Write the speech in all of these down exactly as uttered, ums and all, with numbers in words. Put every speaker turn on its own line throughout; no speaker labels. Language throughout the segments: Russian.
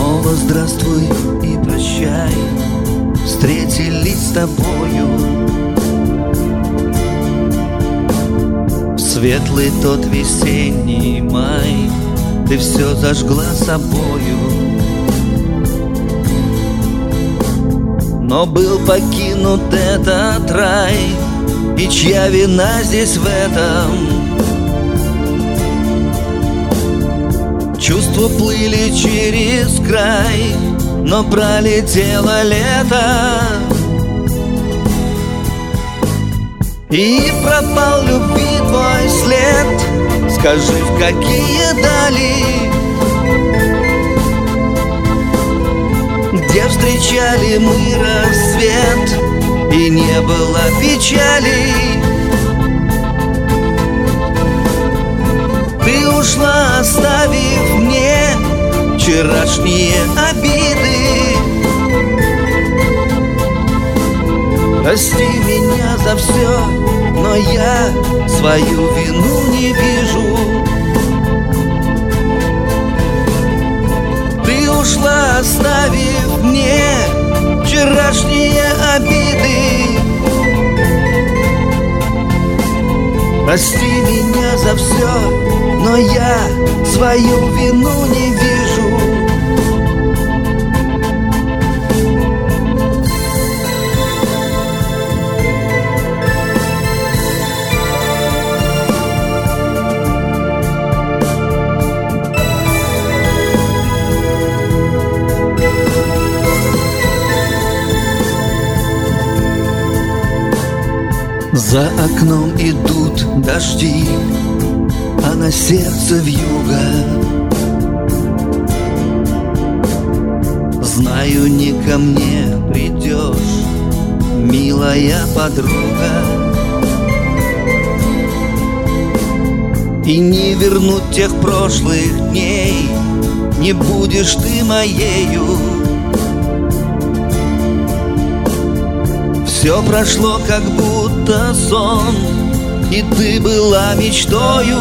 Снова здравствуй и прощай, встретились с тобою. Светлый тот весенний май, ты все зажгла собою. Но был покинут этот рай, и чья вина здесь в этом? Чувства плыли через край, но пролетело лето, и пропал любви твой след. Скажи, в какие дали, где встречали мы рассвет, и не было печали. Ты ушла, оставив мне вчерашние обиды. Прости меня за все, но я свою вину не вижу. Ты ушла, оставив мне вчерашние обиды. Прости меня за все, но я свою вину не вижу. За окном идут дожди, а на сердце вьюга. Знаю, не ко мне придешь, милая подруга, и не вернуть тех прошлых дней не будешь ты моею. Все прошло, как будто сон, и ты была мечтою.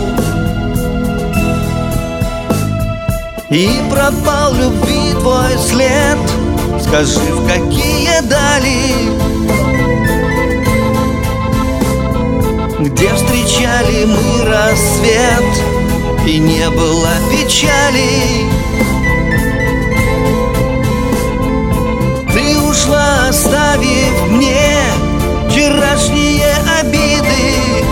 И пропал любви твой след. Скажи, в какие дали, где встречали мы рассвет, и не было печали. Ты ушла, оставив мне вчерашние обиды.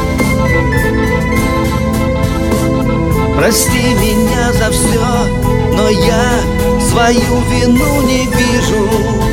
Прости меня за все, но я свою вину не вижу.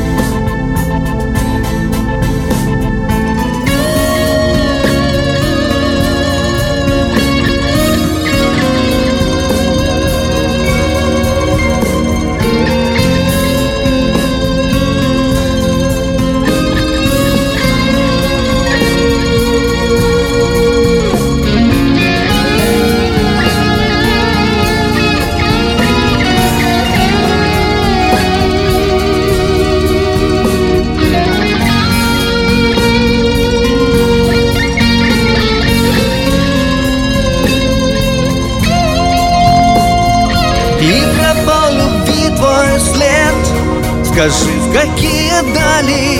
И пропал любви твой след. Скажи, в какие дали,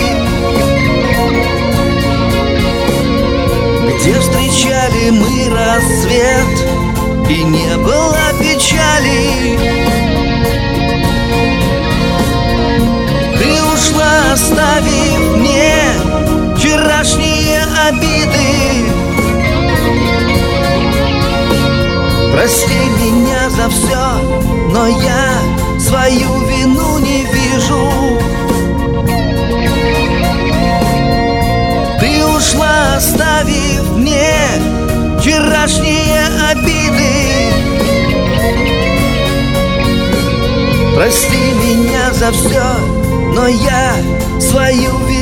где встречали мы рассвет, и не было печали. Ты ушла, оставив мне вчерашние обиды. Прости меня за все, но я свою вину не вижу. Ты ушла, оставив мне вчерашние обиды. Прости меня за все, но я свою вину